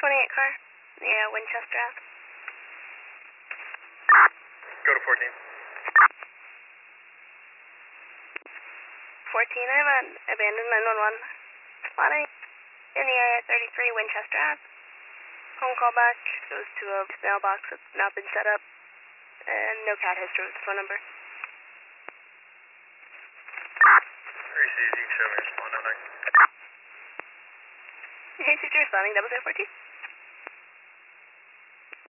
28 car. Yeah, Winchester Ave. Go to 14. 14, I have an abandoned 911. Spotting in the area 33 Winchester Ave. Phone call back goes to a mailbox that's not been set up. And no cat history with the phone number. Received, you can show me respond on there. Hey, 60 responding, 0014.